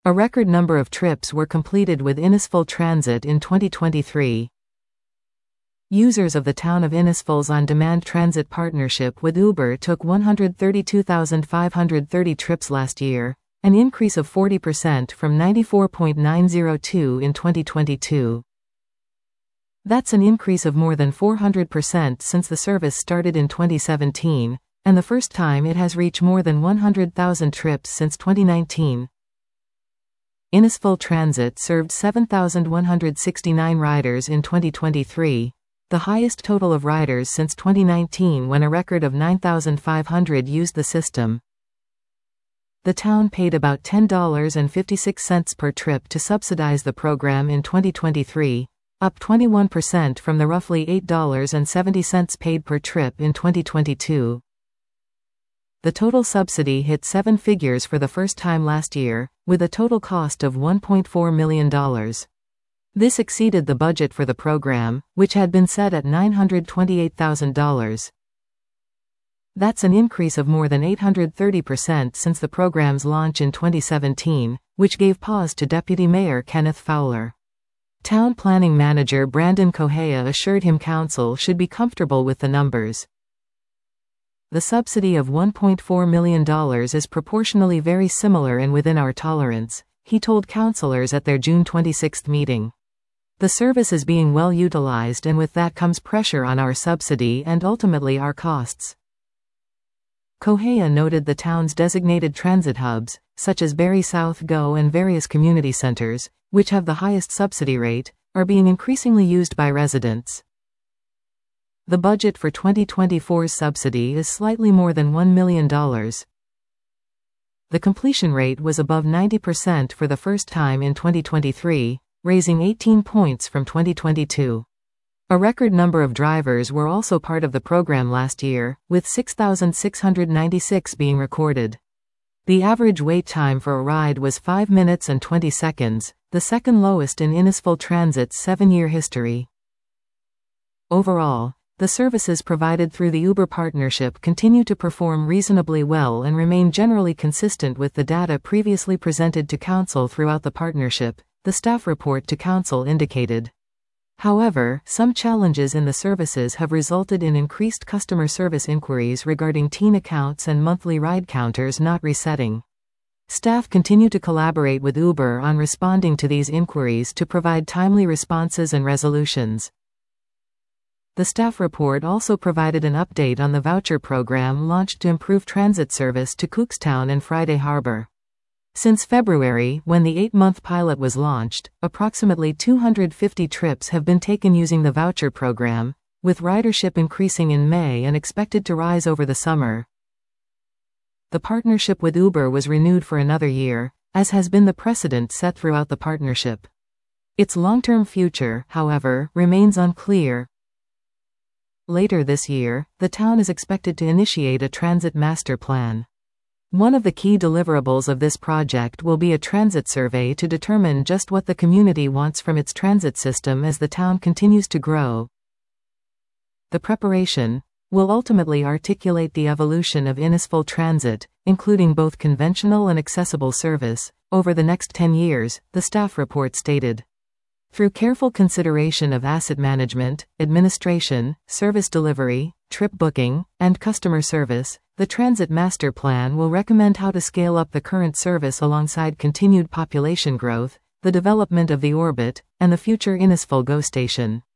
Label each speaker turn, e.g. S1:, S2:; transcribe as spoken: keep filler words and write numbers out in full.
S1: A record number of trips were completed with Innisfil Transit in twenty twenty-three. Users of the town of Innisfil's on-demand transit partnership with Uber took one hundred thirty-two thousand five hundred thirty trips last year, an increase of forty percent from ninety-four thousand nine hundred two in twenty twenty-two. That's an increase of more than four hundred percent since the service started in twenty seventeen, and the first time it has reached more than one hundred thousand trips since twenty nineteen. Innisfil Transit served seven thousand one hundred sixty-nine riders in twenty twenty-three, the highest total of riders since twenty nineteen when a record of nine thousand five hundred used the system. The town paid about ten dollars and fifty-six cents per trip to subsidize the program in twenty twenty-three, up twenty-one percent from the roughly eight dollars and seventy cents paid per trip in twenty twenty-two. The total subsidy hit seven figures for the first time last year, with a total cost of one point four million dollars. This exceeded the budget for the program, which had been set at nine hundred twenty-eight thousand dollars. That's an increase of more than eight hundred thirty percent since the program's launch in twenty seventeen, which gave pause to Deputy Mayor Kenneth Fowler. Town Planning Manager Brandon Correia assured him council should be comfortable with the numbers. The subsidy of one point four million dollars is proportionally very similar and within our tolerance, he told councilors at their June twenty-sixth meeting. The service is being well utilized, and with that comes pressure on our subsidy and ultimately our costs. Correia noted the town's designated transit hubs, such as Barrie South Go and various community centers, which have the highest subsidy rate, are being increasingly used by residents. The budget for twenty twenty-four's subsidy is slightly more than one million dollars. The completion rate was above ninety percent for the first time in twenty twenty-three, raising eighteen points from twenty twenty-two. A record number of drivers were also part of the program last year, with six thousand six hundred ninety-six being recorded. The average wait time for a ride was five minutes and twenty seconds, the second lowest in Innisfil Transit's seven-year history. Overall, the services provided through the Uber partnership continue to perform reasonably well and remain generally consistent with the data previously presented to Council throughout the partnership, the staff report to Council indicated. However, some challenges in the services have resulted in increased customer service inquiries regarding teen accounts and monthly ride counters not resetting. Staff continue to collaborate with Uber on responding to these inquiries to provide timely responses and resolutions. The staff report also provided an update on the voucher program launched to improve transit service to Cookstown and Friday Harbor. Since February, when the eight-month pilot was launched, approximately two hundred fifty trips have been taken using the voucher program, with ridership increasing in May and expected to rise over the summer. The partnership with Uber was renewed for another year, as has been the precedent set throughout the partnership. Its long-term future, however, remains unclear. Later this year, the town is expected to initiate a transit master plan. One of the key deliverables of this project will be a transit survey to determine just what the community wants from its transit system as the town continues to grow. The preparation will ultimately articulate the evolution of Innisfil Transit, including both conventional and accessible service, over the next ten years, the staff report stated. Through careful consideration of asset management, administration, service delivery, trip booking, and customer service, the Transit Master Plan will recommend how to scale up the current service alongside continued population growth, the development of the Orbit, and the future Innisfil GO station.